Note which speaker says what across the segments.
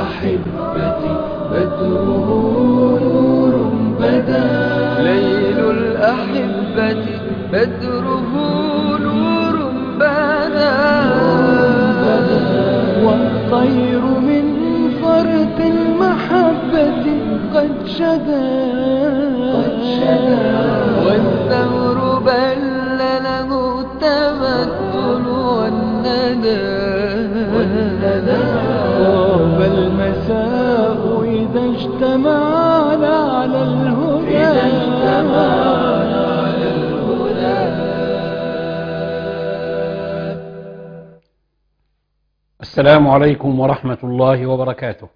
Speaker 1: الأحبة بدره نور بدا. ليل الأحبة بدره نور بدا. والطير من فرط المحبة قد شدا. والثور بل له التمثل والندى. طاب المساء إذا اجتمعنا على الهدى.
Speaker 2: السلام عليكم ورحمة الله وبركاته.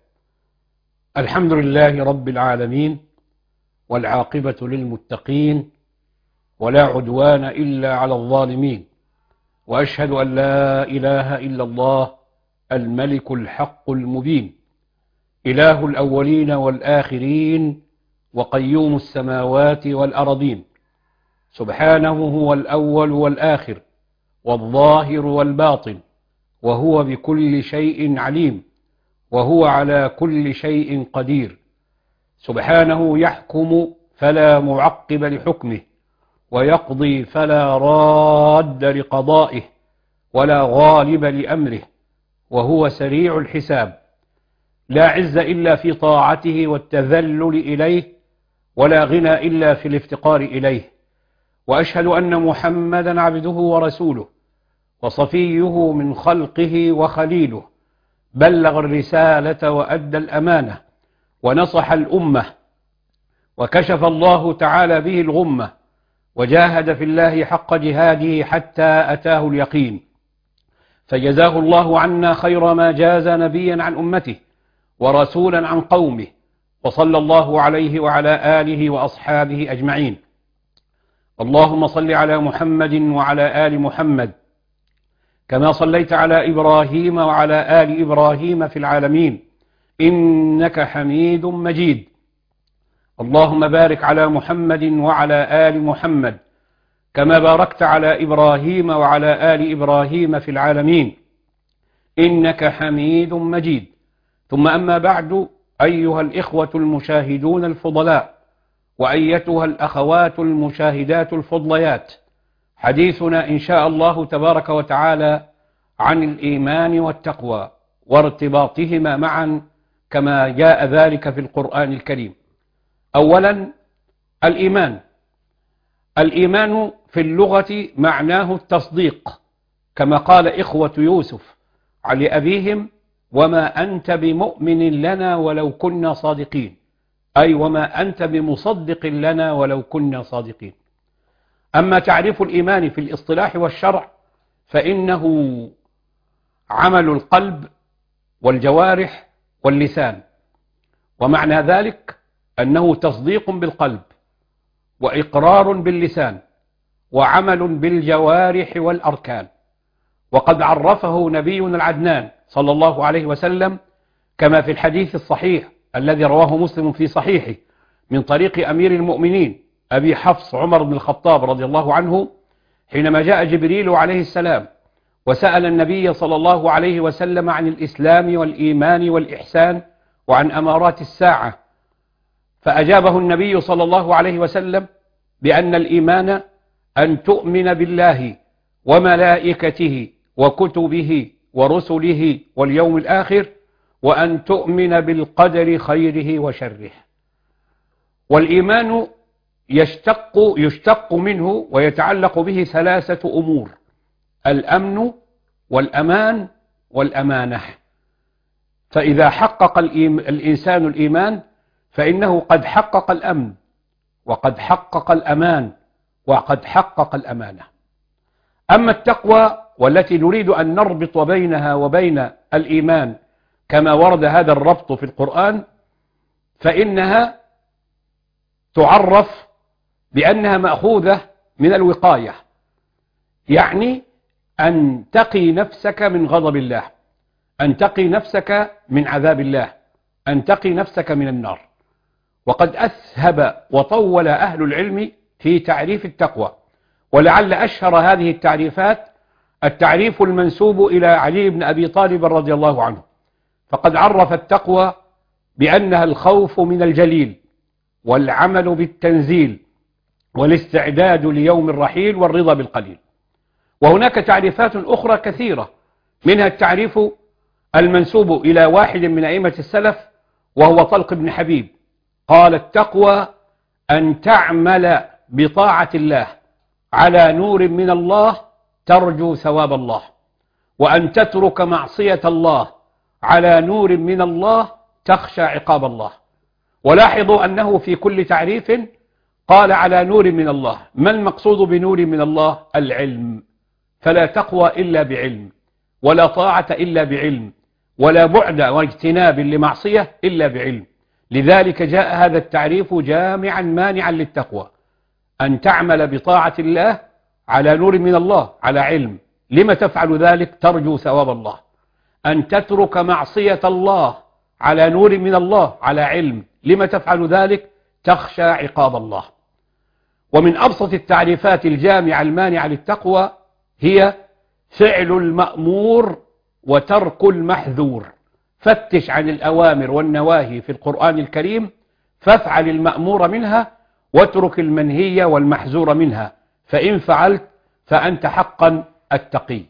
Speaker 2: الحمد لله رب العالمين، والعاقبة للمتقين، ولا عدوان إلا على الظالمين، وأشهد أن لا إله إلا الله الملك الحق المبين، إله الأولين والآخرين، وقيوم السماوات والأرضين، سبحانه هو الأول والآخر والظاهر والباطن، وهو بكل شيء عليم، وهو على كل شيء قدير. سبحانه يحكم فلا معقب لحكمه، ويقضي فلا راد لقضائه، ولا غالب لأمره، وهو سريع الحساب. لا عز إلا في طاعته والتذلل إليه، ولا غنى إلا في الافتقار إليه. وأشهد أن محمدا عبده ورسوله، وصفيه من خلقه وخليله، بلغ الرسالة وأدى الأمانة، ونصح الأمة، وكشف الله تعالى به الغمة، وجاهد في الله حق جهاده حتى أتاه اليقين. فجزاه الله عنا خير ما جاز نبيا عن أمته ورسولا عن قومه، وصلى الله عليه وعلى آله وأصحابه أجمعين. اللهم صل على محمد وعلى آل محمد كما صليت على إبراهيم وعلى آل إبراهيم في العالمين إنك حميد مجيد. اللهم بارك على محمد وعلى آل محمد كما باركت على إبراهيم وعلى آل إبراهيم في العالمين إنك حميد مجيد. ثم أما بعد، أيها الإخوة المشاهدون الفضلاء، وأيتها الأخوات المشاهدات الفضليات، حديثنا إن شاء الله تبارك وتعالى عن الإيمان والتقوى وارتباطهما معا كما جاء ذلك في القرآن الكريم. أولا، الإيمان في اللغة معناه التصديق، كما قال إخوة يوسف لأبيهم: وما أنت بمؤمن لنا ولو كنا صادقين، أي وما أنت بمصدق لنا ولو كنا صادقين. أما تعريف الإيمان في الاصطلاح والشرع فإنه عمل القلب والجوارح واللسان، ومعنى ذلك أنه تصديق بالقلب، وإقرار باللسان، وعمل بالجوارح والأركان. وقد عرفه نبينا العدنان صلى الله عليه وسلم كما في الحديث الصحيح الذي رواه مسلم في صحيحه من طريق أمير المؤمنين أبي حفص عمر بن الخطاب رضي الله عنه، حينما جاء جبريل عليه السلام وسأل النبي صلى الله عليه وسلم عن الإسلام والإيمان والإحسان وعن أمارات الساعة، فأجابه النبي صلى الله عليه وسلم بأن الإيمان أن تؤمن بالله وملائكته وكتبه ورسله واليوم الآخر، وأن تؤمن بالقدر خيره وشره. والإيمان يشتق منه ويتعلق به ثلاثة أمور: الأمن والأمان والأمانة. فإذا حقق الإنسان الإيمان فإنه قد حقق الأمن، وقد حقق الأمان، وقد حقق الأمانة. أما التقوى والتي نريد أن نربط بينها وبين الإيمان كما ورد هذا الربط في القرآن، فإنها تعرف بأنها مأخوذة من الوقاية، يعني أن تقي نفسك من غضب الله، أن تقي نفسك من عذاب الله، أن تقي نفسك من النار. وقد أسهب وطول أهل العلم في تعريف التقوى، ولعل أشهر هذه التعريفات التعريف المنسوب إلى علي بن أبي طالب رضي الله عنه، فقد عرف التقوى بأنها الخوف من الجليل والعمل بالتنزيل والاستعداد ليوم الرحيل والرضا بالقليل. وهناك تعريفات أخرى كثيرة، منها التعريف المنسوب إلى واحد من أئمة السلف وهو طلق بن حبيب، قال: التقوى أن تعمل بطاعة الله على نور من الله ترجو ثواب الله، وأن تترك معصية الله على نور من الله تخشى عقاب الله. ولاحظوا أنه في كل تعريف قال على نور من الله. ما المقصود بنور من الله؟ العلم، فلا تقوى إلا بعلم، ولا طاعة إلا بعلم، ولا بعد واجتناب لمعصية إلا بعلم. لذلك جاء هذا التعريف جامعا مانعا للتقوى، أن تعمل بطاعة الله على نور من الله على علم. لما تفعل ذلك؟ ترجو ثواب الله. أن تترك معصية الله على نور من الله على علم. لما تفعل ذلك؟ تخشى عقاب الله. ومن أبسط التعريفات الجامعة المانعة للتقوى هي فعل المأمور وترك المحذور. فتش عن الأوامر والنواهي في القرآن الكريم، فافعل المأمور منها واترك المنهي والمحذور منها، فإن فعلت فأنت حقا التقي.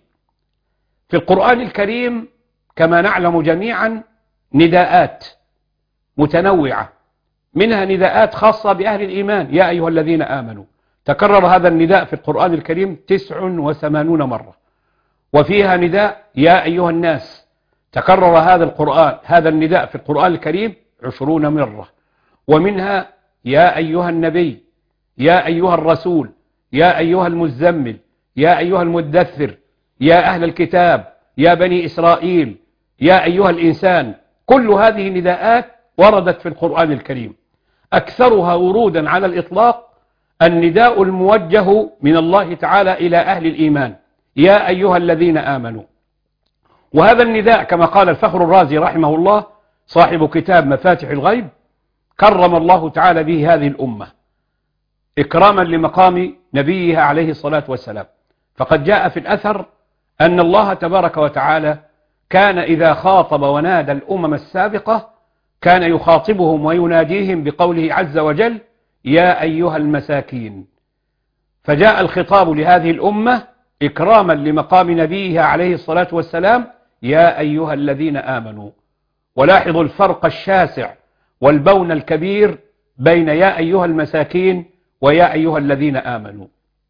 Speaker 2: في القرآن الكريم كما نعلم جميعا نداءات متنوعة، منها نداءات خاصة بأهل الإيمان: يا أيها الذين آمنوا. تكرر هذا النداء في القرآن الكريم 89 مرة. وفيها نداء يا أيها الناس، تكرر هذا النداء في القرآن الكريم 20 مرة. ومنها يا أيها النبي، يا أيها الرسول، يا أيها المزمل، يا أيها المدثر، يا أهل الكتاب، يا بني إسرائيل، يا أيها الإنسان. كل هذه نداءات وردت في القرآن الكريم. أكثرها ورودا على الإطلاق النداء الموجه من الله تعالى إلى أهل الإيمان: يا أيها الذين آمنوا. وهذا النداء كما قال الفخر الرازي رحمه الله صاحب كتاب مفاتح الغيب: كرم الله تعالى به هذه الأمة إكراما لمقام نبيها عليه الصلاة والسلام. فقد جاء في الأثر أن الله تبارك وتعالى كان إذا خاطب ونادى الأمم السابقة كان يخاطبهم ويناديهم بقوله عز وجل: يا أيها المساكين. فجاء الخطاب لهذه الأمة إكراما لمقام نبيها عليه الصلاة والسلام: يا أيها الذين آمنوا. ولاحظوا الفرق الشاسع والبون الكبير بين يا أيها المساكين ويا أيها الذين آمنوا.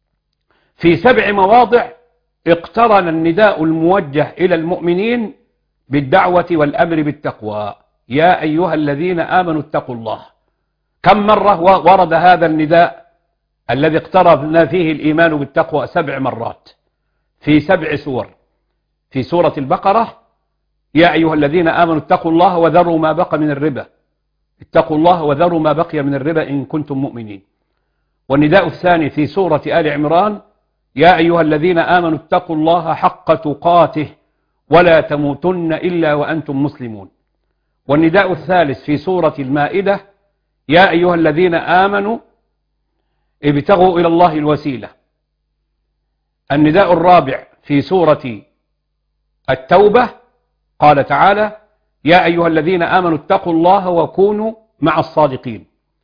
Speaker 2: في 7 مواضع اقترن النداء الموجه إلى المؤمنين بالدعوة والأمر بالتقوى: يا أيها الذين آمنوا اتقوا الله. كم مرة ورد هذا النداء الذي اقترن فيه الإيمان بالتقوى؟ 7 مرات في 7 سور. في سورة البقرة: يا أيها الذين آمنوا اتقوا الله وذروا ما بقى من الربا. اتقوا الله وذروا ما بقي من الربا إن كنتم مؤمنين. والنداء الثاني في سورة آل عمران: يا أيها الذين آمنوا اتقوا الله حق تقاته ولا تموتن إلا وأنتم مسلمون. والنداء الثالث في سورة المائدة: يا أيها الذين آمنوا ابتغوا إلى الله الوسيلة. النداء الرابع في سورة التوبة قال تعالى: يا أيها الذين آمنوا اتقوا الله وكونوا مع الصادقين.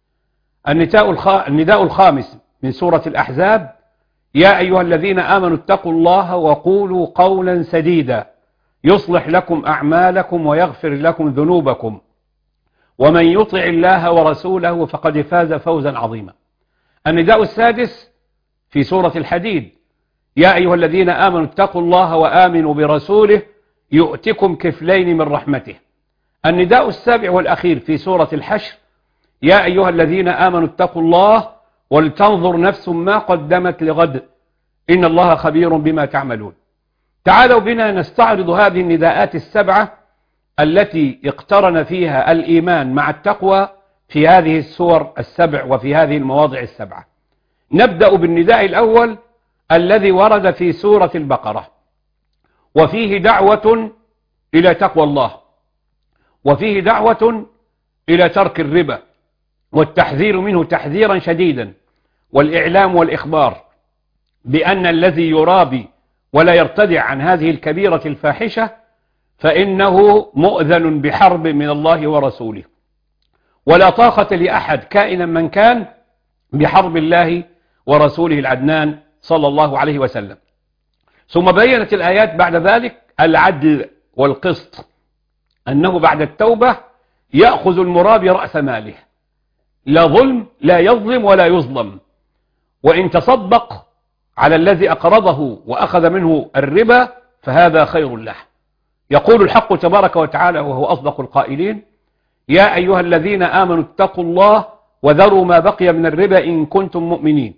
Speaker 2: النداء الخامس من سورة الأحزاب: يا أيها الذين آمنوا اتقوا الله وقولوا قولا سديدا يصلح لكم أعمالكم ويغفر لكم ذنوبكم ومن يطع الله ورسوله فقد فاز فوزا عظيما. النداء السادس في سورة الحديد: يا أيها الذين آمنوا اتقوا الله وآمنوا برسوله يؤتكم كفلين من رحمته. النداء السابع والأخير في سورة الحشر: يا أيها الذين آمنوا اتقوا الله ولتنظر نفس ما قدمت لغد إن الله خبير بما تعملون. تعالوا بنا نستعرض هذه النداءات ال7 التي اقترن فيها الإيمان مع التقوى في هذه السور ال7 وفي هذه المواضع ال7. نبدأ بالنداء الأول الذي ورد في سورة البقرة، وفيه دعوة إلى تقوى الله، وفيه دعوة إلى ترك الربا والتحذير منه تحذيرا شديدا، والإعلام والإخبار بأن الذي يرابي ولا يرتدع عن هذه الكبيرة الفاحشة فإنه مؤذن بحرب من الله ورسوله، ولا طاقة لأحد كائنا من كان بحرب الله ورسوله العدنان صلى الله عليه وسلم. ثم بينت الآيات بعد ذلك العدل والقسط، أنه بعد التوبة يأخذ المرابي رأس ماله، لا ظلم، لا يظلم ولا يظلم، وإن تصدق على الذي أقرضه وأخذ منه الربا فهذا خير له. يقول الحق تبارك وتعالى وهو أصدق القائلين: يا أيها الذين آمنوا اتقوا الله وذروا ما بقي من الربا إن كنتم مؤمنين،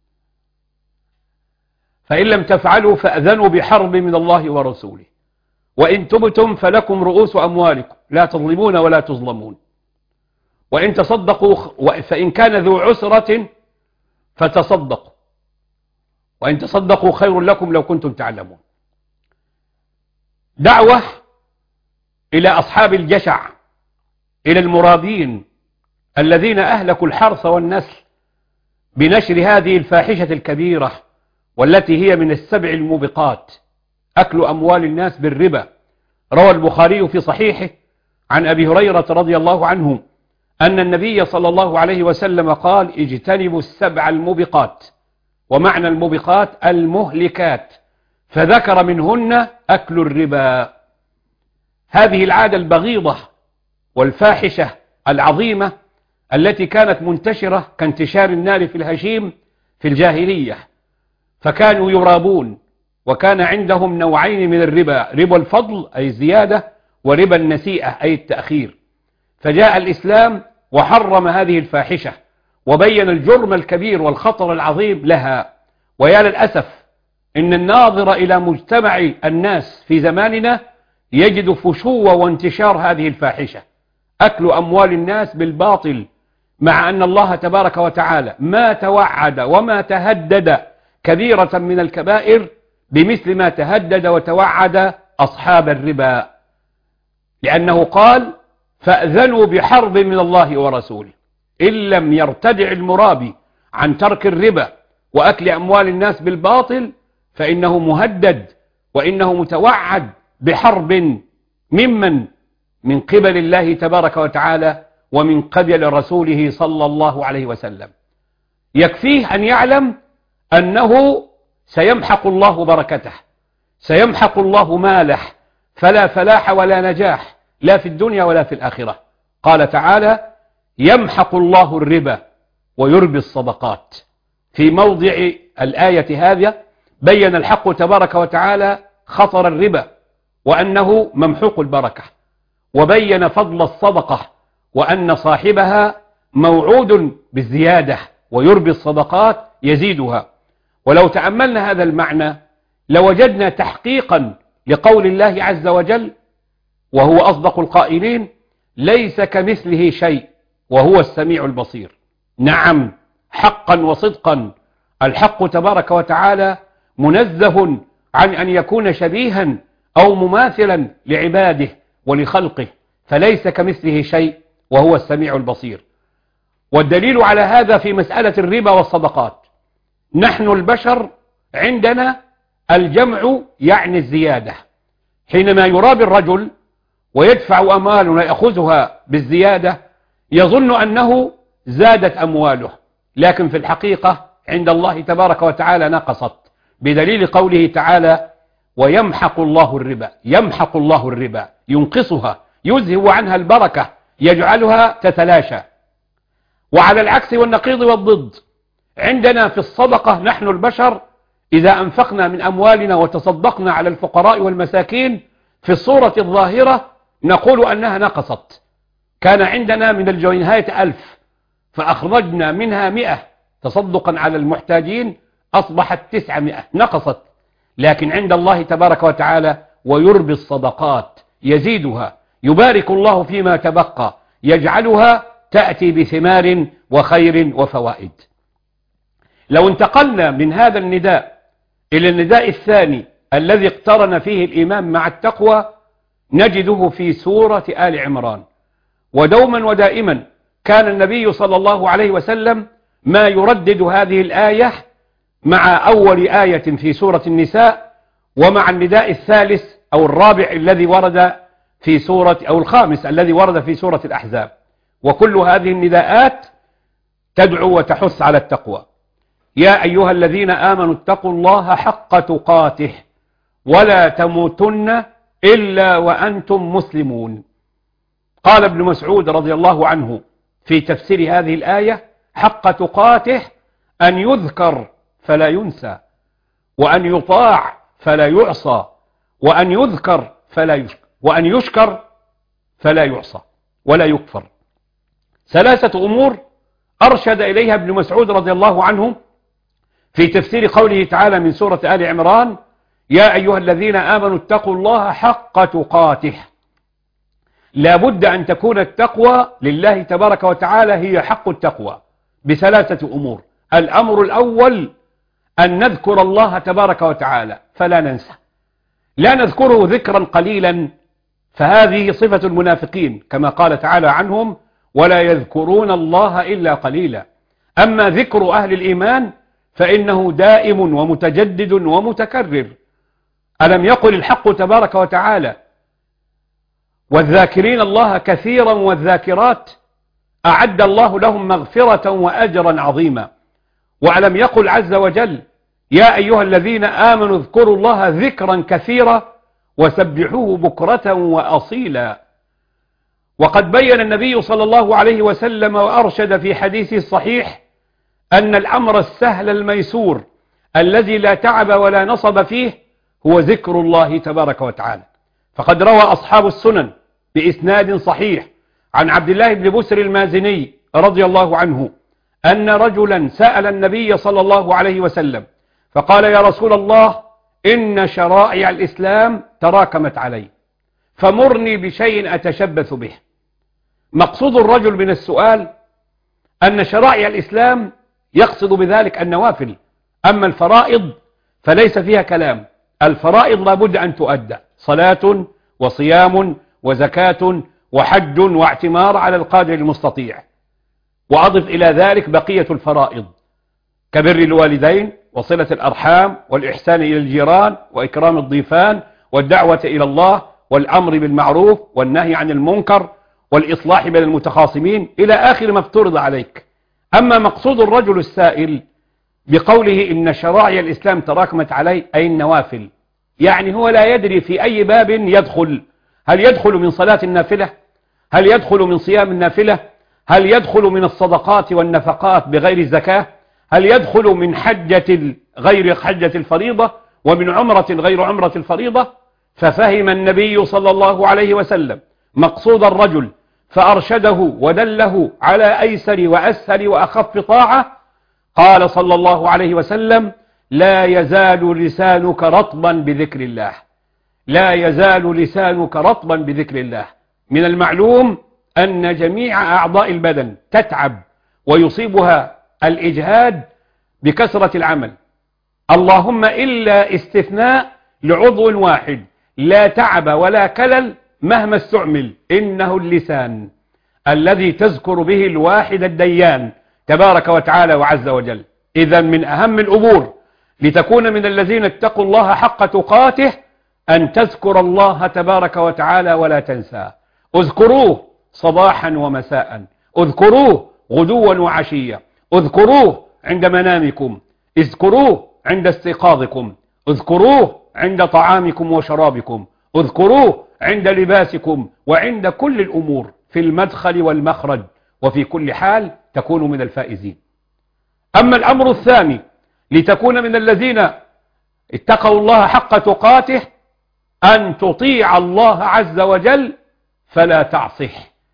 Speaker 2: فإن لم تفعلوا فأذنوا بحرب من الله ورسوله، وإن تبتم فلكم رؤوس أموالكم لا تظلمون ولا تظلمون، وإن تصدقوا فإن كان ذو عسرة فتصدقوا، وإن تصدقوا خير لكم لو كنتم تعلمون. دعوة إلى أصحاب الجشع، إلى المرابين الذين أهلكوا الحرث والنسل بنشر هذه الفاحشة الكبيرة، والتي هي من السبع الموبقات، أكل أموال الناس بالربا. روى البخاري في صحيحه عن أبي هريرة رضي الله عنه أن النبي صلى الله عليه وسلم قال: اجتنبوا السبع الموبقات، ومعنى الموبقات المهلكات، فذكر منهن أكل الربا. هذه العادة البغيضة والفاحشة العظيمة التي كانت منتشرة كانتشار النار في الهشيم في الجاهلية، فكانوا يرابون، وكان عندهم نوعين من الربا: ربا الفضل أي الزيادة، وربا النسيئة أي التأخير. فجاء الإسلام وحرم هذه الفاحشة، وبين الجرم الكبير والخطر العظيم لها. ويا للأسف إن الناظر إلى مجتمع الناس في زماننا يجد فشو وانتشار هذه الفاحشة، أكل أموال الناس بالباطل، مع أن الله تبارك وتعالى ما توعد وما تهدد كبيرة من الكبائر بمثل ما تهدد وتوعد أصحاب الربا، لأنه قال: فأذنوا بحرب من الله ورسوله. إن لم يرتدع المرابي عن ترك الربا وأكل أموال الناس بالباطل فإنه مهدد، وإنه متوعد بحرب من قبل الله تبارك وتعالى ومن قبل رسوله صلى الله عليه وسلم. يكفيه أن يعلم أنه سيمحق الله بركته، سيمحق الله ماله، فلا فلاح ولا نجاح لا في الدنيا ولا في الآخرة. قال تعالى: يمحق الله الربا ويربي الصدقات. في موضع الآية هذه بين الحق تبارك وتعالى خطر الربا وأنه ممحوق البركة، وبين فضل الصدقة وأن صاحبها موعود بالزيادة، ويربي الصدقات يزيدها. ولو تأملنا هذا المعنى لوجدنا تحقيقا لقول الله عز وجل وهو أصدق القائلين: ليس كمثله شيء وهو السميع البصير. نعم، حقا وصدقا الحق تبارك وتعالى منزه عن أن يكون شبيها أو مماثلا لعباده ولخلقه، فليس كمثله شيء وهو السميع البصير. والدليل على هذا في مسألة الربا والصدقات. نحن البشر عندنا الجمع يعني الزيادة، حينما يرابي الرجل ويدفع أموال ويأخذها بالزيادة يظن أنه زادت أمواله، لكن في الحقيقة عند الله تبارك وتعالى نقصت، بدليل قوله تعالى: ويمحق الله الربا. يمحق الله الربا، ينقصها، يذهب عنها البركة، يجعلها تتلاشى. وعلى العكس والنقيض والضد، عندنا في الصدقة نحن البشر إذا أنفقنا من أموالنا وتصدقنا على الفقراء والمساكين في الصورة الظاهرة نقول أنها نقصت. كان عندنا من الجنيهات 1000 فأخرجنا منها 100 تصدقا على المحتاجين، أصبحت 900، نقصت. لكن عند الله تبارك وتعالى ويربي الصدقات، يزيدها، يبارك الله فيما تبقى، يجعلها تأتي بثمار وخير وفوائد. لو انتقلنا من هذا النداء إلى النداء الثاني الذي اقترن فيه الإيمان مع التقوى نجده في سورة آل عمران. ودوما ودائما كان النبي صلى الله عليه وسلم ما يردد هذه الآية مع أول آية في سورة النساء، ومع النداء الثالث أو الرابع الذي ورد في سورة، أو الخامس الذي ورد في سورة الأحزاب. وكل هذه النداءات تدعو وتحث على التقوى. يا أيها الذين آمنوا اتقوا الله حق تقاته ولا تموتن إلا وأنتم مسلمون. قال ابن مسعود رضي الله عنه في تفسير هذه الآية: حق تقاته أن يذكر فلا ينسى، وأن يطاع فلا يعصى، وأن يذكر فلا يشكر، وأن يشكر فلا يعصى ولا يكفر. ثلاثة أمور أرشد إليها ابن مسعود رضي الله عنه في تفسير قوله تعالى من سورة آل عمران: يا أيها الذين آمنوا اتقوا الله حق تقاته. لا بد أن تكون التقوى لله تبارك وتعالى هي حق التقوى بثلاثة أمور. الأمر الأول أن نذكر الله تبارك وتعالى فلا ننسى، لا نذكره ذكرا قليلا، فهذه صفة المنافقين كما قال تعالى عنهم: ولا يذكرون الله إلا قليلا. أما ذكر أهل الإيمان فإنه دائم ومتجدد ومتكرر. ألم يقل الحق تبارك وتعالى: والذاكرين الله كثيرا والذاكرات أعد الله لهم مغفرة وأجرا عظيما. وألم يقل عز وجل: يا أيها الذين آمنوا اذكروا الله ذكرا كثيرا وسبحوه بكرة وأصيلا. وقد بين النبي صلى الله عليه وسلم وأرشد في حديثه الصحيح أن الأمر السهل الميسور الذي لا تعب ولا نصب فيه هو ذكر الله تبارك وتعالى. فقد روى أصحاب السنن بإسناد صحيح عن عبد الله بن بسر المازني رضي الله عنه أن رجلا سأل النبي صلى الله عليه وسلم فقال: يا رسول الله، إن شرائع الإسلام تراكمت علي، فمرني بشيء أتشبث به. مقصود الرجل من السؤال أن شرائع الإسلام يقصد بذلك النوافل، أما الفرائض فليس فيها كلام. الفرائض لابد أن تؤدى: صلاة وصيام وزكاة وحج واعتمار على القادر المستطيع. وأضف إلى ذلك بقية الفرائض كبر الوالدين وصلة الأرحام والإحسان إلى الجيران وإكرام الضيفان والدعوة إلى الله والأمر بالمعروف والنهي عن المنكر والإصلاح بين المتخاصمين إلى آخر ما افترض عليك. أما مقصود الرجل السائل بقوله إن شرائع الإسلام تراكمت عليه أي النوافل، يعني هو لا يدري في أي باب يدخل. هل يدخل من صلاة النافلة؟ هل يدخل من صيام النافلة؟ هل يدخل من الصدقات والنفقات بغير الزكاة؟ هل يدخل من حجة غير حجة الفريضة ومن عمرة غير عمرة الفريضة؟ ففهم النبي صلى الله عليه وسلم مقصود الرجل فأرشده ودله على أيسر وأسهل وأخف طاعة. قال صلى الله عليه وسلم: لا يزال لسانك رطبا بذكر الله، لا يزال لسانك رطبا بذكر الله. من المعلوم أن جميع أعضاء البدن تتعب ويصيبها الإجهاد بكثرة العمل، اللهم إلا استثناء لعضو واحد لا تعب ولا كلل مهما استعمل، إنه اللسان الذي تذكر به الواحد الديان تبارك وتعالى وعز وجل. إذا من أهم الأمور لتكون من الذين اتقوا الله حق تقاته أن تذكر الله تبارك وتعالى ولا تنساه. اذكروه صباحا ومساء، اذكروه غدوا وعشيا، اذكروه عند منامكم، اذكروه عند استيقاظكم، اذكروه عند طعامكم وشرابكم، اذكروه عند لباسكم وعند كل الأمور، في المدخل والمخرج، وفي كل حال تكونوا من الفائزين. أما الأمر الثاني لتكون من الذين اتقوا الله حق تقاته أن تطيع الله عز وجل فلا تعصه.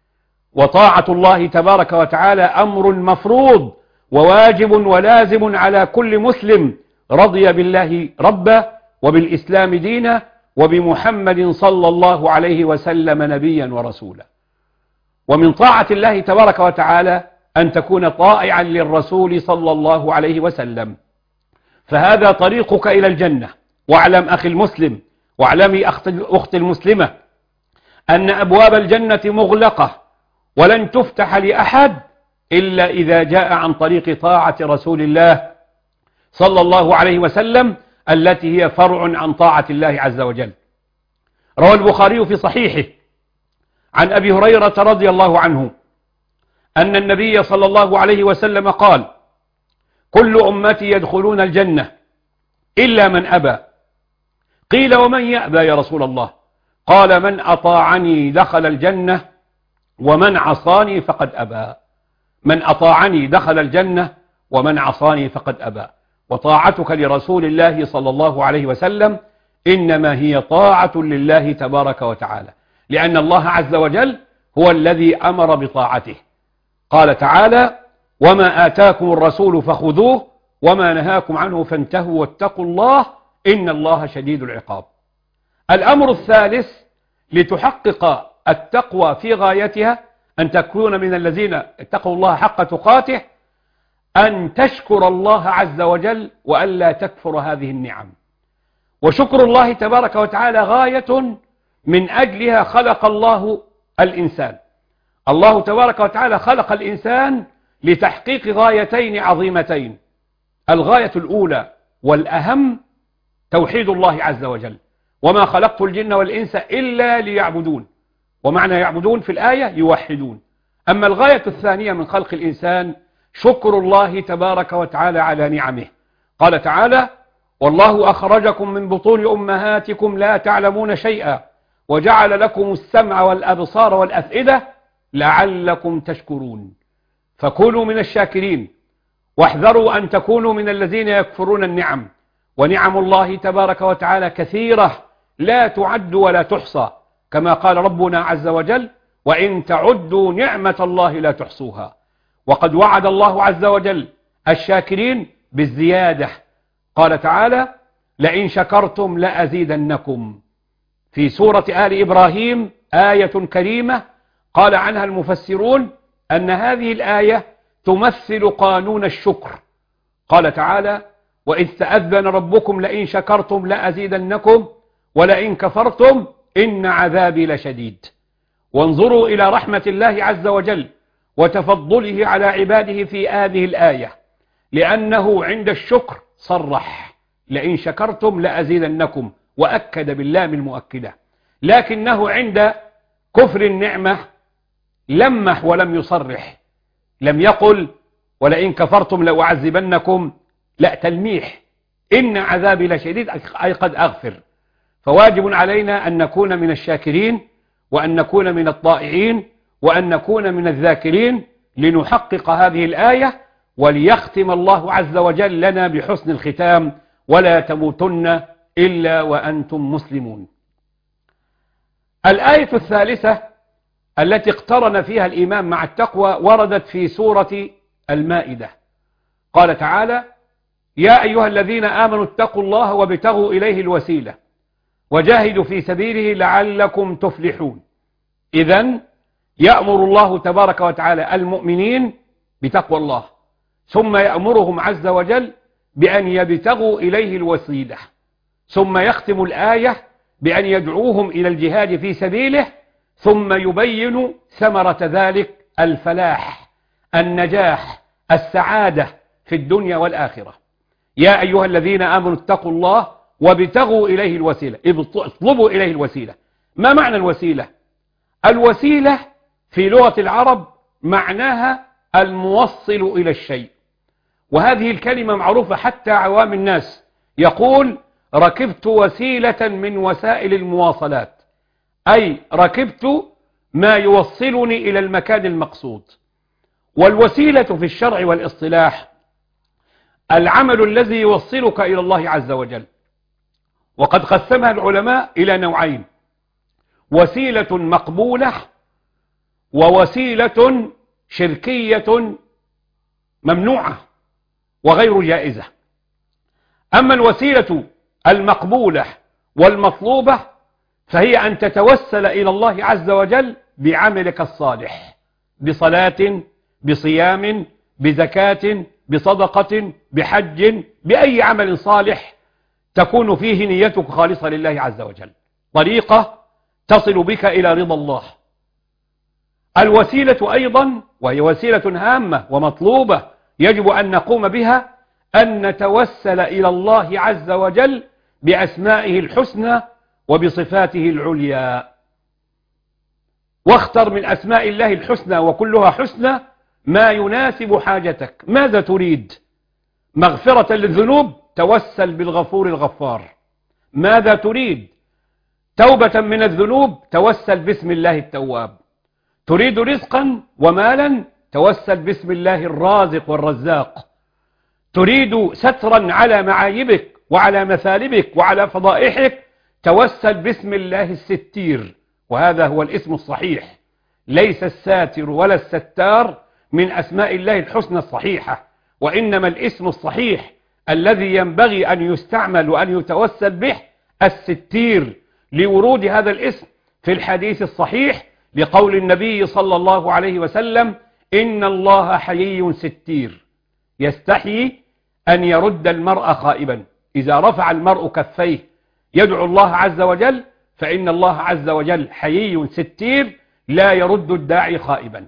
Speaker 2: وطاعة الله تبارك وتعالى أمر مفروض وواجب ولازم على كل مسلم رضي بالله ربا وبالإسلام دينا وبمحمد صلى الله عليه وسلم نبيا ورسولا. ومن طاعة الله تبارك وتعالى أن تكون طائعا للرسول صلى الله عليه وسلم، فهذا طريقك إلى الجنة. واعلم أخي المسلم، واعلمي أختي المسلمة، أن أبواب الجنة مغلقة ولن تفتح لأحد إلا إذا جاء عن طريق طاعة رسول الله صلى الله عليه وسلم التي هي فرع عن طاعة الله عز وجل. روى البخاري في صحيحه عن أبي هريرة رضي الله عنه أن النبي صلى الله عليه وسلم قال: كل أمتي يدخلون الجنة إلا من أبى. قيل: ومن يأبى يا رسول الله؟ قال: من أطاعني دخل الجنة ومن عصاني فقد أبى. من أطاعني دخل الجنة ومن عصاني فقد أبى. وطاعتك لرسول الله صلى الله عليه وسلم إنما هي طاعة لله تبارك وتعالى، لأن الله عز وجل هو الذي أمر بطاعته. قال تعالى: وما آتاكم الرسول فخذوه وما نهاكم عنه فانتهوا واتقوا الله إن الله شديد العقاب. الأمر الثالث لتحقق التقوى في غايتها، أن تكون من الذين اتقوا الله حق تقاته، أن تشكر الله عز وجل وألا تكفر هذه النعم. وشكر الله تبارك وتعالى غاية من أجلها خلق الله الإنسان. الله تبارك وتعالى خلق الإنسان لتحقيق غايتين عظيمتين: الغاية الأولى والأهم توحيد الله عز وجل، وما خلقت الجن والإنس إلا ليعبدون. ومعنى يعبدون في الآية يوحدون. أما الغاية الثانية من خلق الإنسان شكر الله تبارك وتعالى على نعمه. قال تعالى: والله أخرجكم من بطون أمهاتكم لا تعلمون شيئا وجعل لكم السمع والأبصار والأفئدة لعلكم تشكرون. فكونوا من الشاكرين، واحذروا أن تكونوا من الذين يكفرون النعم. ونعم الله تبارك وتعالى كثيرة لا تعد ولا تحصى، كما قال ربنا عز وجل: وإن تعدوا نعمة الله لا تحصوها. وقد وعد الله عز وجل الشاكرين بالزيادة. قال تعالى: لئن شكرتم لأزيدنكم. في سورة آل إبراهيم آية كريمة قال عنها المفسرون أن هذه الآية تمثل قانون الشكر. قال تعالى: وإذ تأذن ربكم لئن شكرتم لأزيدنكم ولئن كفرتم إن عذابي لشديد. وانظروا إلى رحمة الله عز وجل وتفضله على عباده في هذه الآية، لأنه عند الشكر صرح: لئن شكرتم لأزيدنكم، وأكد باللام المؤكدة. لكنه عند كفر النعمة لمح ولم يصرح، لم يقل ولئن كفرتم لأعذبنكم، لا، تلميح: إن عذابي لشديد، أي قد أغفر. فواجب علينا أن نكون من الشاكرين، وأن نكون من الطائعين، وأن نكون من الذاكرين لنحقق هذه الآية، وليختم الله عز وجل لنا بحسن الختام: ولا تموتن إلا وأنتم مسلمون. الآية الثالثة التي اقترن فيها الإيمان مع التقوى وردت في سورة المائدة. قال تعالى: يا أيها الذين آمنوا اتقوا الله وابتغوا إليه الوسيلة وجاهدوا في سبيله لعلكم تفلحون. إذن يأمر الله تبارك وتعالى المؤمنين بتقوى الله، ثم يأمرهم عز وجل بأن يبتغوا إليه الوسيلة، ثم يختم الآية بأن يدعوهم إلى الجهاد في سبيله، ثم يبين ثمرة ذلك: الفلاح، النجاح، السعادة في الدنيا والآخرة. يا أيها الذين آمنوا اتقوا الله وابتغوا إليه الوسيلة، اطلبوا إليه الوسيلة. ما معنى الوسيلة؟ الوسيلة في لغة العرب معناها الموصل إلى الشيء، وهذه الكلمة معروفة حتى عوام الناس، يقول: ركبت وسيلة من وسائل المواصلات، أي ركبت ما يوصلني إلى المكان المقصود. والوسيلة في الشرع والاصطلاح العمل الذي يوصلك إلى الله عز وجل. وقد قسمها العلماء إلى نوعين: وسيلة مقبولة ووسيلة شركية ممنوعة وغير جائزة. أما الوسيلة المقبولة والمطلوبة فهي أن تتوسل إلى الله عز وجل بعملك الصالح، بصلاة، بصيام، بزكاة، بصدقة، بحج، بأي عمل صالح تكون فيه نيتك خالصة لله عز وجل، طريقة تصل بك إلى رضا الله. الوسيلة أيضا، وهي وسيلة هامة ومطلوبة يجب أن نقوم بها، أن نتوسل إلى الله عز وجل بأسمائه الحسنى وبصفاته العليا. واختر من أسماء الله الحسنى وكلها حسنى ما يناسب حاجتك. ماذا تريد؟ مغفرة للذنوب؟ توسل بالغفور الغفار. ماذا تريد؟ توبة من الذنوب؟ توسل باسم الله التواب. تريد رزقا ومالا؟ توسل باسم الله الرازق والرزاق. تريد سترا على معايبك وعلى مثالبك وعلى فضائحك؟ توسل باسم الله الستير، وهذا هو الاسم الصحيح. ليس الساتر ولا الستار من أسماء الله الحسنى الصحيحة، وإنما الاسم الصحيح الذي ينبغي أن يستعمل وأن يتوسل به الستير، لورود هذا الاسم في الحديث الصحيح لقول النبي صلى الله عليه وسلم: إن الله حيي ستير يستحيي أن يرد المرء خائبا. إذا رفع المرء كفيه يدعو الله عز وجل فإن الله عز وجل حيي ستير لا يرد الداعي خائبا.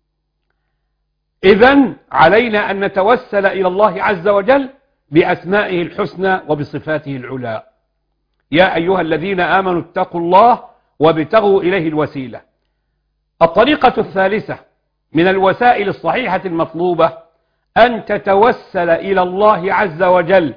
Speaker 2: إذن علينا أن نتوسل إلى الله عز وجل بأسمائه الحسنى وبصفاته العلى. يا أيها الذين آمنوا اتقوا الله وابتغوا إليه الوسيلة. الطريقة الثالثة من الوسائل الصحيحة المطلوبة أن تتوسل إلى الله عز وجل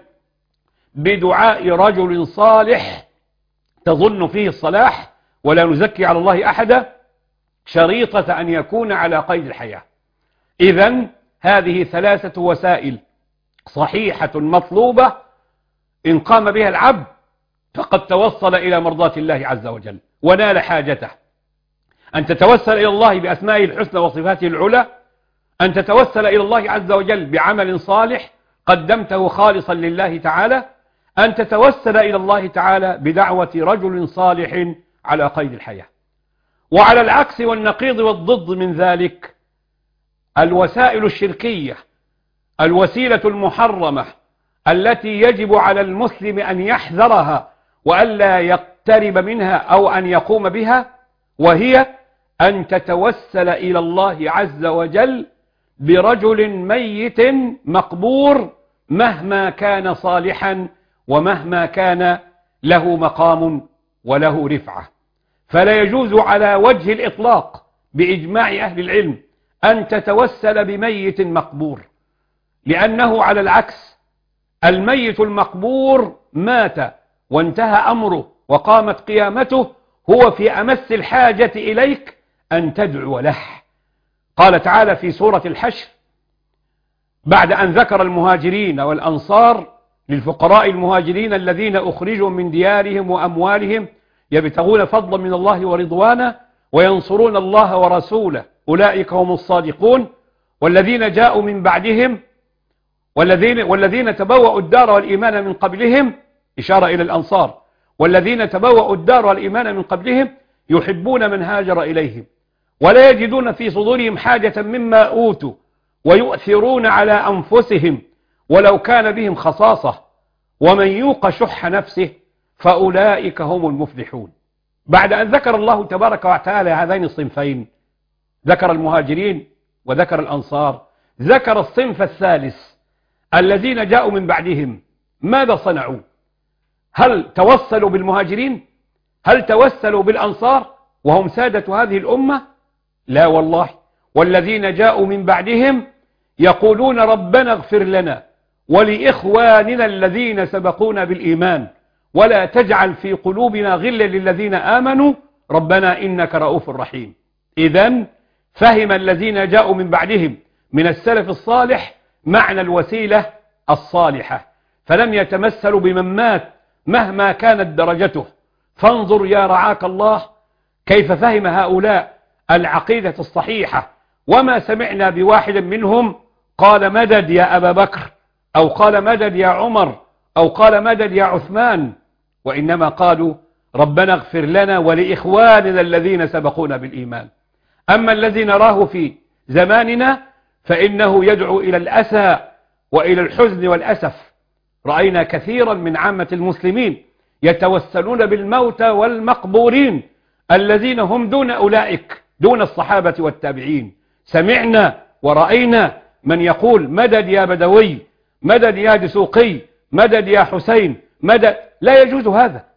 Speaker 2: بدعاء رجل صالح تظن فيه الصلاح، ولا نزكي على الله أحدا، شريطة أن يكون على قيد الحياة. إذن هذه ثلاثة وسائل صحيحة مطلوبة إن قام بها العبد فقد توصل إلى مرضاة الله عز وجل ونال حاجته. أن تتوسل إلى الله بأسمائه الحسنى وصفاته العلى، أن تتوسل إلى الله عز وجل بعمل صالح قدمته خالصا لله تعالى، أن تتوسل إلى الله تعالى بدعوة رجل صالح على قيد الحياة. وعلى العكس والنقيض والضد من ذلك الوسائل الشركية، الوسيلة المحرمة التي يجب على المسلم أن يحذرها وألا يقترب منها أو أن يقوم بها، وهي أن تتوسل إلى الله عز وجل برجل ميت مقبور مهما كان صالحا ومهما كان له مقام وله رفعة. فلا يجوز على وجه الإطلاق بإجماع أهل العلم أن تتوسل بميت مقبور، لأنه على العكس الميت المقبور مات وانتهى أمره وقامت قيامته، هو في أمس الحاجة إليك أن تدعو له. قال تعالى في سورة الحشر بعد أن ذكر المهاجرين والأنصار للفقراء المهاجرين الذين أخرجوا من ديارهم وأموالهم يبتغون فضلا من الله ورضوانا وينصرون الله ورسوله أولئك هم الصادقون، والذين جاءوا من بعدهم والذين تبوأوا الدار والإيمان من قبلهم، إشارة إلى الأنصار، والذين تبوأوا الدار والإيمان من قبلهم يحبون من هاجر إليهم ولا يجدون في صدورهم حاجة مما أوتوا ويؤثرون على أنفسهم ولو كان بهم خصاصة ومن يوق شح نفسه فأولئك هم المفلحون. بعد أن ذكر الله تبارك وتعالى هذين الصنفين، ذكر المهاجرين وذكر الأنصار، ذكر الصنف الثالث الذين جاءوا من بعدهم. ماذا صنعوا؟ هل توسلوا بالمهاجرين؟ هل توسلوا بالأنصار وهم سادة هذه الأمة؟ لا والله. والذين جاءوا من بعدهم يقولون ربنا اغفر لنا ولإخواننا الذين سبقونا بالإيمان ولا تجعل في قلوبنا غلا للذين آمنوا ربنا إنك رؤوف رحيم. إذن فهم الذين جاءوا من بعدهم من السلف الصالح معنى الوسيلة الصالحة، فلم يتمثلوا بمن مات مهما كانت درجته. فانظر يا رعاك الله كيف فهم هؤلاء العقيدة الصحيحة، وما سمعنا بواحد منهم قال مدد يا أبا بكر أو قال مدد يا عمر أو قال مدد يا عثمان، وإنما قالوا ربنا اغفر لنا ولإخواننا الذين سبقونا بالإيمان. أما الذي نراه في زماننا فإنه يدعو إلى الأسى وإلى الحزن والأسف. رأينا كثيرا من عامة المسلمين يتوسلون بالموتى والمقبورين الذين هم دون أولئك، دون الصحابة والتابعين. سمعنا ورأينا من يقول مدد يا بدوي، مدد يا دسوقي، مدد يا حسين، مدد. لا يجوز هذا،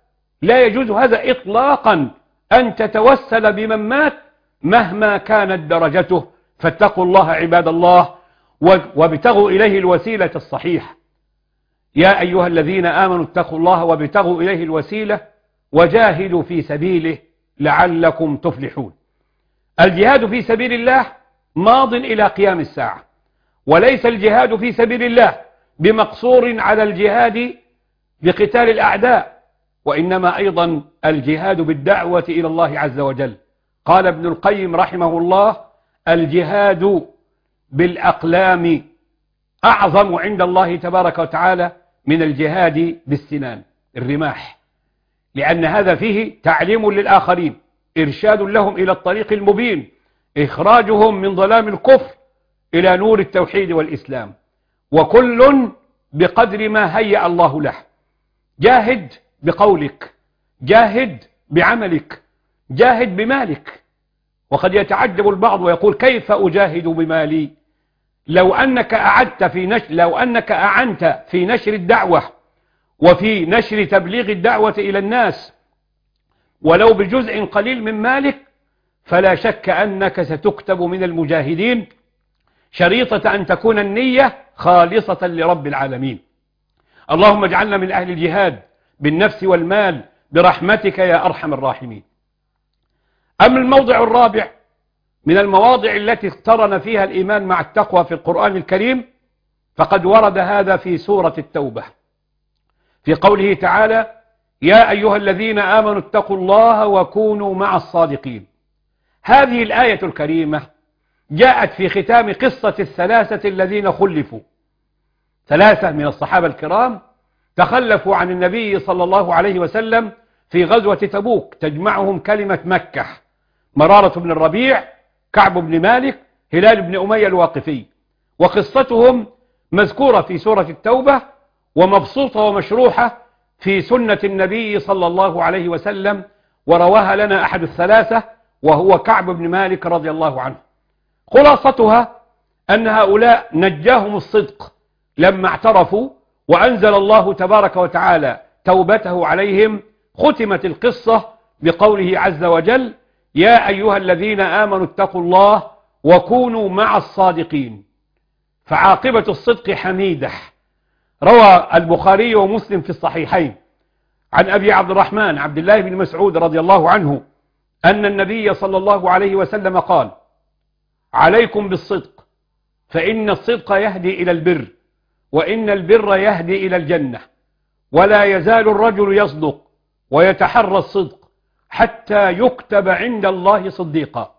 Speaker 2: لا يجوز هذا إطلاقا أن تتوسل بمن مات مهما كانت درجته. فاتقوا الله عباد الله وابتغوا إليه الوسيلة الصحيحة. يا أيها الذين آمنوا اتقوا الله وابتغوا إليه الوسيلة وجاهدوا في سبيله لعلكم تفلحون. الجهاد في سبيل الله ماض إلى قيام الساعة، وليس الجهاد في سبيل الله بمقصور على الجهاد بقتال الأعداء، وإنما أيضا الجهاد بالدعوة إلى الله عز وجل. قال ابن القيم رحمه الله: الجهاد بالأقلام أعظم عند الله تبارك وتعالى من الجهاد بالسنان الرماح، لأن هذا فيه تعليم للآخرين، إرشاد لهم إلى الطريق المبين، إخراجهم من ظلام الكفر إلى نور التوحيد والإسلام، وكل بقدر ما هيأ الله له. جاهد بقولك، جاهد بعملك، جاهد بمالك. وقد يتعجب البعض ويقول: كيف أجاهد بمالي؟ لو أنك أعنت في نشر الدعوة وفي نشر تبليغ الدعوة إلى الناس ولو بجزء قليل من مالك، فلا شك أنك ستكتب من المجاهدين، شريطة أن تكون النية خالصة لرب العالمين. اللهم اجعلنا من أهل الجهاد بالنفس والمال برحمتك يا أرحم الراحمين. أما الموضع الرابع من المواضع التي اقترن فيها الإيمان مع التقوى في القرآن الكريم، فقد ورد هذا في سورة التوبة في قوله تعالى: يا أيها الذين آمنوا اتقوا الله وكونوا مع الصادقين. هذه الآية الكريمة جاءت في ختام قصة الثلاثة الذين خلفوا. ثلاثة من الصحابة الكرام تخلفوا عن النبي صلى الله عليه وسلم في غزوة تبوك، تجمعهم كلمة مكة: مرارة بن الربيع، كعب بن مالك، هلال بن أمية الواقفي. وقصتهم مذكورة في سورة التوبة ومبسوطة ومشروحة في سنة النبي صلى الله عليه وسلم، ورواها لنا أحد الثلاثة وهو كعب بن مالك رضي الله عنه. خلاصتها أن هؤلاء نجاهم الصدق لما اعترفوا، وأنزل الله تبارك وتعالى توبته عليهم. ختمت القصة بقوله عز وجل: يا أيها الذين آمنوا اتقوا الله وكونوا مع الصادقين. فعاقبة الصدق حميدة. روى البخاري ومسلم في الصحيحين عن أبي عبد الرحمن عبد الله بن مسعود رضي الله عنه أن النبي صلى الله عليه وسلم قال: عليكم بالصدق، فإن الصدق يهدي إلى البر، وإن البر يهدي إلى الجنة، ولا يزال الرجل يصدق ويتحرى الصدق حتى يكتب عند الله صديقا.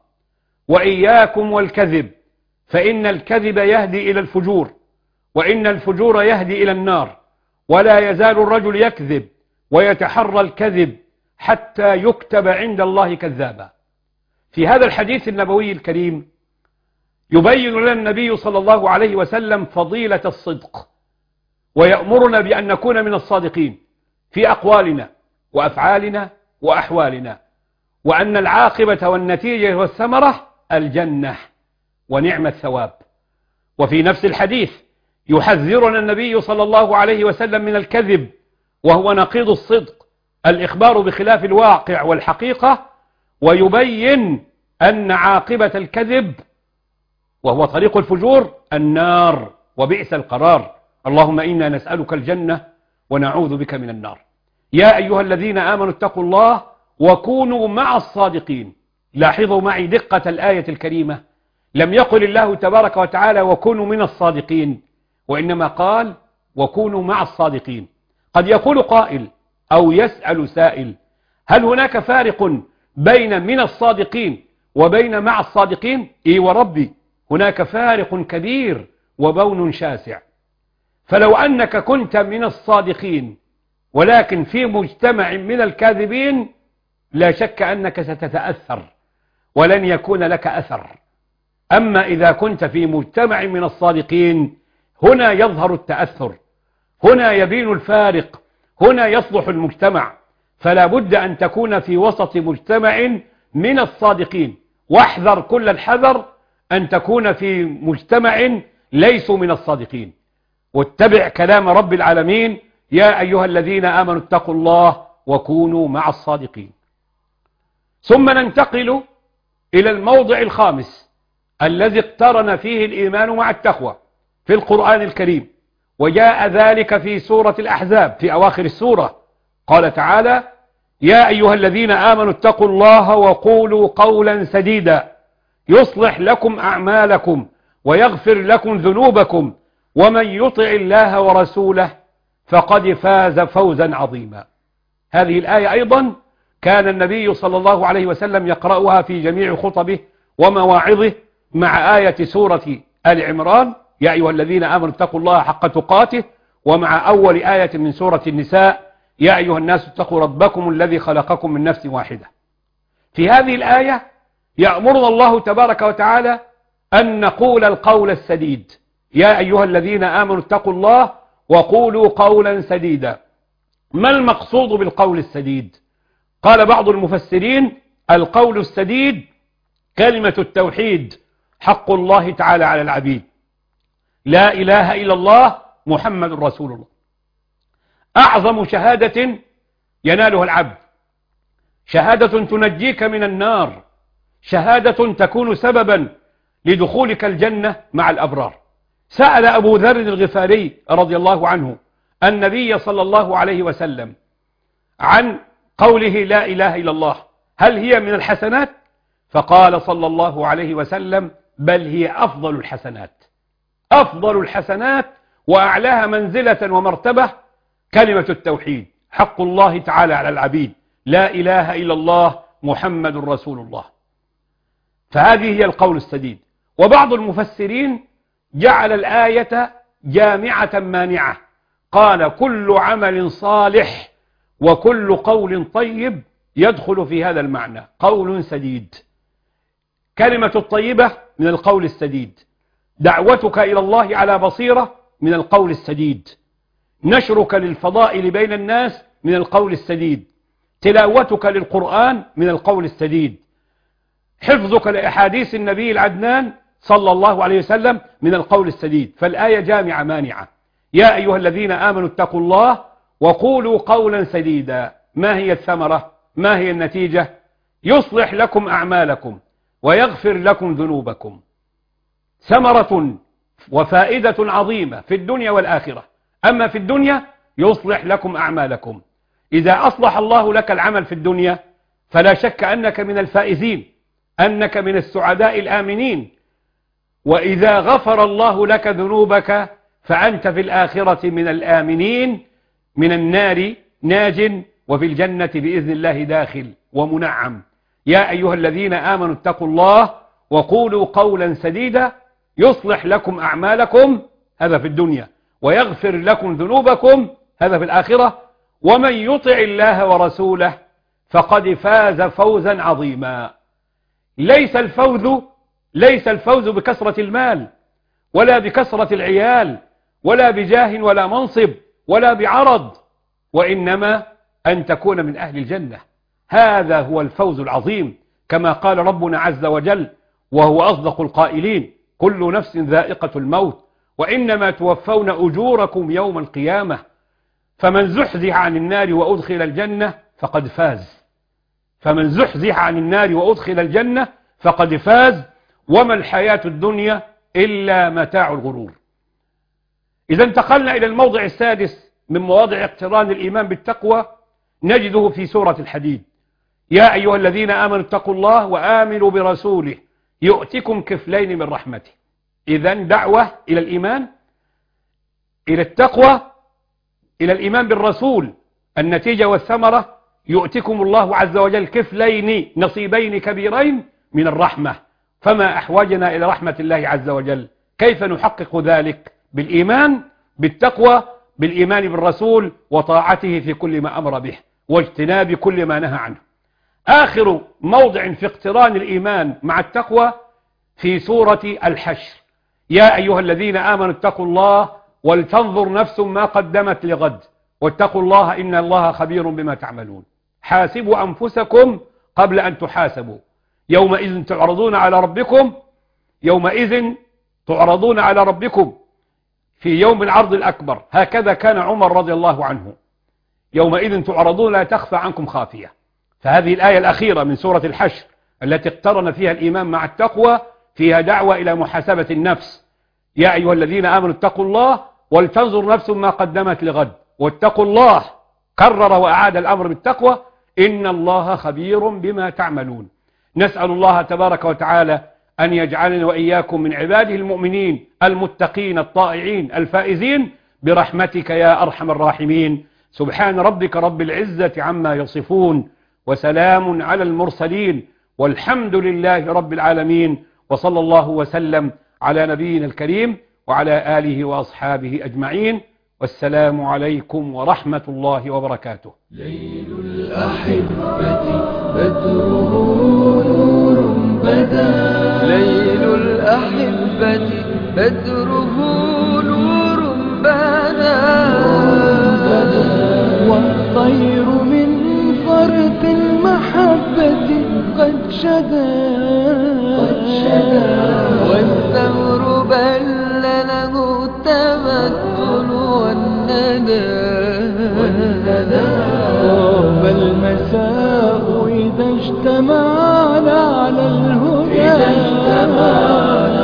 Speaker 2: وإياكم والكذب، فإن الكذب يهدي إلى الفجور، وإن الفجور يهدي إلى النار، ولا يزال الرجل يكذب ويتحرى الكذب حتى يكتب عند الله كذابا. في هذا الحديث النبوي الكريم يبين لنا النبي صلى الله عليه وسلم فضيلة الصدق، ويأمرنا بأن نكون من الصادقين في أقوالنا وأفعالنا وأحوالنا، وأن العاقبة والنتيجة والثمرة الجنة ونعم الثواب. وفي نفس الحديث يحذرنا النبي صلى الله عليه وسلم من الكذب، وهو نقيض الصدق، الإخبار بخلاف الواقع والحقيقة، ويبين أن عاقبة الكذب وهو طريق الفجور النار وبئس القرار. اللهم إنا نسألك الجنة ونعوذ بك من النار. يا أيها الذين آمنوا اتقوا الله وكونوا مع الصادقين. لاحظوا معي دقة الآية الكريمة، لم يقل الله تبارك وتعالى وكونوا من الصادقين، وإنما قال وكونوا مع الصادقين. قد يقول قائل أو يسأل سائل: هل هناك فارق بين من الصادقين وبين مع الصادقين؟ إيه وربي، هناك فارق كبير وبون شاسع. فلو أنك كنت من الصادقين ولكن في مجتمع من الكاذبين، لا شك أنك ستتأثر ولن يكون لك أثر. أما إذا كنت في مجتمع من الصادقين، هنا يظهر التأثر، هنا يبين الفارق، هنا يصلح المجتمع. فلا بد أن تكون في وسط مجتمع من الصادقين، واحذر كل الحذر أن تكون في مجتمع ليسوا من الصادقين. واتبع كلام رب العالمين: يا أيها الذين آمنوا اتقوا الله وكونوا مع الصادقين. ثم ننتقل إلى الموضع الخامس الذي اقترن فيه الإيمان مع التقوى في القرآن الكريم، وجاء ذلك في سورة الأحزاب في أواخر السورة. قال تعالى: يا أيها الذين آمنوا اتقوا الله وقولوا قولا سديدا يصلح لكم أعمالكم ويغفر لكم ذنوبكم ومن يطع الله ورسوله فقد فاز فوزا عظيما. هذه الآية أيضا كان النبي صلى الله عليه وسلم يقرأها في جميع خطبه ومواعظه مع آية سورة آل عمران: يا أيها الذين آمنوا اتقوا الله حق تقاته، ومع أول آية من سورة النساء: يا أيها الناس اتقوا ربكم الذي خلقكم من نفس واحدة. في هذه الآية يأمرنا الله تبارك وتعالى أن نقول القول السديد: يا أيها الذين آمنوا اتقوا الله وقولوا قولا سديدا. ما المقصود بالقول السديد؟ قال بعض المفسرين: القول السديد كلمة التوحيد، حق الله تعالى على العبيد، لا إله إلا الله محمد رسول الله، أعظم شهادة ينالها العبد، شهادة تنجيك من النار، شهادة تكون سببا لدخولك الجنة مع الأبرار. سأل أبو ذر الغفاري رضي الله عنه النبي صلى الله عليه وسلم عن قوله لا إله إلا الله: هل هي من الحسنات؟ فقال صلى الله عليه وسلم: بل هي أفضل الحسنات. أفضل الحسنات وأعلاها منزلة ومرتبة كلمة التوحيد، حق الله تعالى على العبيد، لا إله إلا الله محمد رسول الله. فهذه هي القول السديد. وبعض المفسرين جعل الآية جامعة مانعة، قال: كل عمل صالح وكل قول طيب يدخل في هذا المعنى، قول سديد. كلمة الطيبة من القول السديد، دعوتك إلى الله على بصيرة من القول السديد، نشرك للفضائل بين الناس من القول السديد، تلاوتك للقرآن من القول السديد، حفظك لأحاديث النبي العدنان صلى الله عليه وسلم من القول السديد. فالآية جامعة مانعة. يا أيها الذين آمنوا اتقوا الله وقولوا قولا سديدا. ما هي الثمرة؟ ما هي النتيجة؟ يصلح لكم أعمالكم ويغفر لكم ذنوبكم. ثمرة وفائدة عظيمة في الدنيا والآخرة. أما في الدنيا يصلح لكم أعمالكم. إذا أصلح الله لك العمل في الدنيا فلا شك أنك من الفائزين، أنك من السعداء الآمنين. وإذا غفر الله لك ذنوبك فأنت في الآخرة من الآمنين، من النار ناج، وفي الجنة بإذن الله داخل ومنعم. يا أيها الذين آمنوا اتقوا الله وقولوا قولا سديدا يصلح لكم أعمالكم، هذا في الدنيا، ويغفر لكم ذنوبكم، هذا في الآخرة. ومن يطع الله ورسوله فقد فاز فوزا عظيما. ليس الفوز بكثرة المال ولا بكثرة العيال ولا بجاه ولا منصب ولا بعرض، وإنما أن تكون من أهل الجنة. هذا هو الفوز العظيم، كما قال ربنا عز وجل وهو أصدق القائلين: كل نفس ذائقة الموت وإنما توفون أجوركم يوم القيامة، فمن زحزح عن النار وأدخل الجنة فقد فاز. فمن زحزح عن النار وأدخل الجنة فقد فاز، وما الحياة الدنيا إلا متاع الغرور. إذا انتقلنا إلى الموضع السادس من مواضع اقتران الإيمان بالتقوى، نجده في سورة الحديد: يا أيها الذين آمنوا اتقوا الله وآمنوا برسوله يؤتكم كفلين من رحمته. إذا دعوة إلى الإيمان، إلى التقوى، إلى الإيمان بالرسول. النتيجة والثمرة: يؤتكم الله عز وجل كفلين، نصيبين كبيرين من الرحمة. فما أحوجنا إلى رحمة الله عز وجل؟ كيف نحقق ذلك؟ بالإيمان بالتقوى، بالإيمان بالرسول وطاعته في كل ما أمر به واجتناب كل ما نهى عنه. آخر موضع في اقتران الإيمان مع التقوى في سورة الحشر: يا أيها الذين آمنوا اتقوا الله ولتنظر نفس ما قدمت لغد واتقوا الله إن الله خبير بما تعملون. حاسبوا أنفسكم قبل أن تحاسبوا، يومئذ تعرضون على ربكم في يوم العرض الأكبر. هكذا كان عمر رضي الله عنه يومئذ تعرضون لا تخفى عنكم خافية. فهذه الآية الأخيرة من سورة الحشر التي اقترن فيها الإيمان مع التقوى فيها دعوة إلى محاسبة النفس. يا أيها الذين آمنوا اتقوا الله ولتنظر نفس ما قدمت لغد واتقوا الله، كرر وأعاد الأمر بالتقوى، إن الله خبير بما تعملون. نسأل الله تبارك وتعالى أن يجعلنا وإياكم من عباده المؤمنين المتقين الطائعين الفائزين برحمتك يا أرحم الراحمين. سبحان ربك رب العزة عما يصفون وسلام على المرسلين والحمد لله رب العالمين، وصلى الله وسلم على نبينا الكريم وعلى آله وأصحابه أجمعين، والسلام عليكم ورحمة الله وبركاته.
Speaker 1: ليل الأحبة بدره نور بدا، ليل الأحبة بدره نور بدا، والطير من فرط المحبة قد شدا، والثور بل له التمثل والندى، طاب المساء إذا اجتمعنا على الهدى.